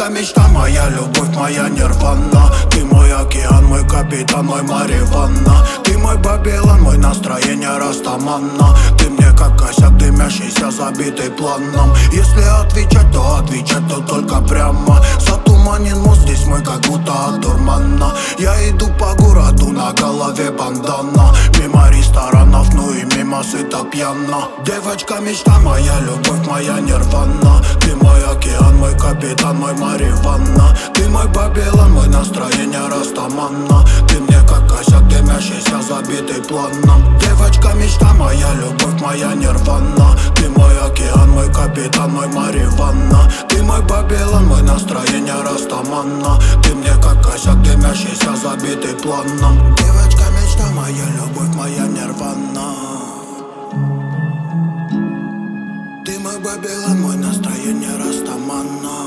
мечта, моя любовь, моя нирвана. Ты мой океан, мой капитан, мой марихуана. Ты мой Бабилон, мой настроение растаманно. Ты мне как косяк, дымящийся, забитый планом. Если отвечать, то только прямо. Затуманен мост, здесь мой как будто от дурмана. Я иду по городу, на голове бандана. Мимо ресторанов, ну и мимо сыта пьяна. Девочка мечта, моя любовь, моя нирвана. Ты мой океан, мой капитан, мой марихуана. Ты мой Бабилон, мой настроение растаманно. Ты мне как косяк, дымящийся, забитый планом. Девочка мечта, моя любовь, моя нирвана. Ты мой океан, мой капитан, мой марихуана. Ты мой Бабилон, мой настроение растаманно. Ты мне как косяк, дымящийся, забитый планом. Девочка мечта, моя любовь, моя нирвана. Ты мой Бабилон, мой настроение растаманно.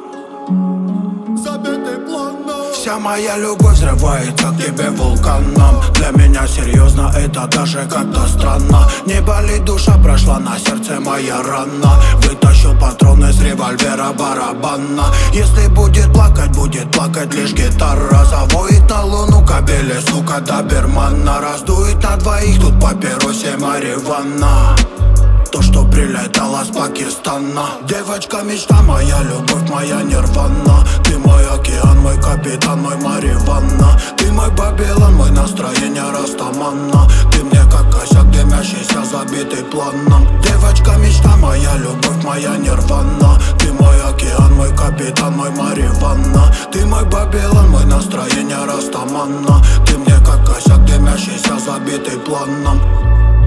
Забитый планом. Вся моя любовь взрывается к тебе вулканом. Для меня серьезно, это даже как-то странно. Не болит душа, прошла на сердце моя рана. Вытащил патрон из револьвера барабана. Если будет плакать лишь гитара. Завоет на луну кабели, сука, добермана. Раздует на двоих, тут папиросе марихуана. То, что прилетало с Пакистана. Девочка мечта, моя любовь, моя нирвана. Ты мой океан, мой капитан, мой марихуана. Ты мой Бабилон, мой настроение растаманно. Ты мне как косяк, дымящийся, забитый планом. Девочка мечта, моя любовь, моя нирвана. Ты мой океан, мой капитан, мой марихуана. Ты мой Бабилон, мой настроение растаманно. Ты мне как косяк, дымящийся, забитый планом.